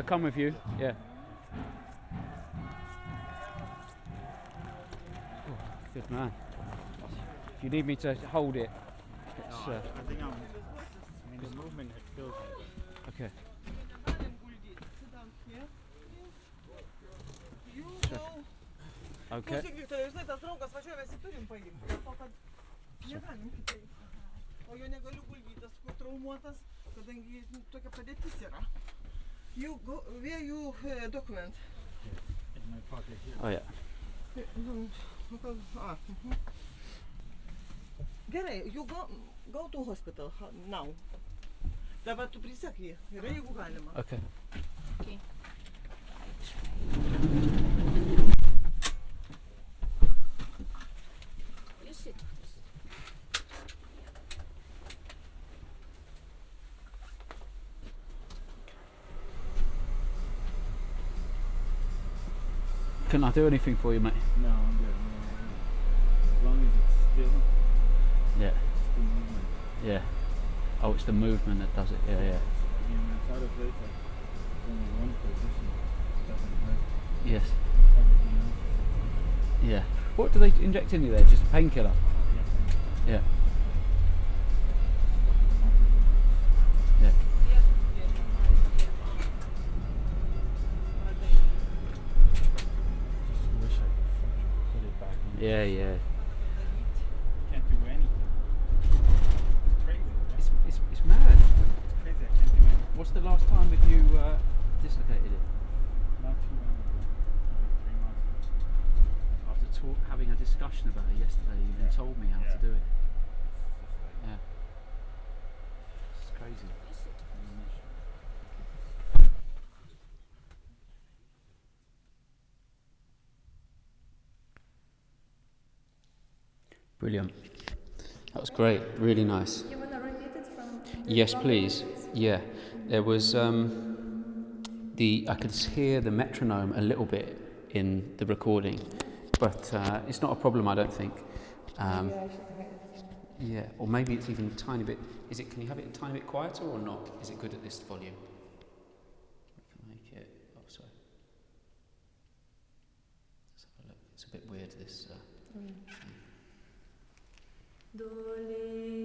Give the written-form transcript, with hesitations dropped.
come with you. Yeah. Oh, good man. If you need me to hold it, it's, I think I mean, the movement it feels like. okay. Sit down here. You Check. go. Okay. Klausyk, Viktorai, žinai, tas draugas važiuoja, mes jį turim paimti. Dėl to, kad negalim kitaip. O jo negaliu guldytas, kur traumuotas, kadangi tokia padėtis yra. You go, where you document? In my pocket here. Oh yeah. Gerai, you go to hospital now. Dabar tu prisek jį, yra jeigu galima. Okay. Okay. You sit. Can I do anything for you, mate? No, I'm good. As long as it's still, Yeah. it's the movement. Yeah. Oh, it's the movement that does it. Yeah, yeah. I mean, outside of this, like, there's only one position that doesn't hurt. Yes. Everything else. Yeah. What do they inject in you there? Just a painkiller? Yeah. Yeah. Yeah. Just wish I could fucking put it back in. Yeah, yeah. Can't do anything. It's crazy. Right? It's mad. It's crazy. I can't do anything. What's the last time that you dislocated it? Not too long ago. Like 3 months ago. After having a discussion about it yesterday, you even Yeah. told me how Yeah. to do it. It's just like, Yeah. It's crazy. Brilliant. That was great. Really nice. You want to repeat it from? Yes, please. Yeah. There was I could hear the metronome a little bit in the recording, but it's not a problem, I don't think. Yeah, or maybe it's even a tiny bit. Can you have it a tiny bit quieter or not? Is it good at this volume? We can make it. Oh, sorry. Let's have a look. It's a bit weird, this. Do,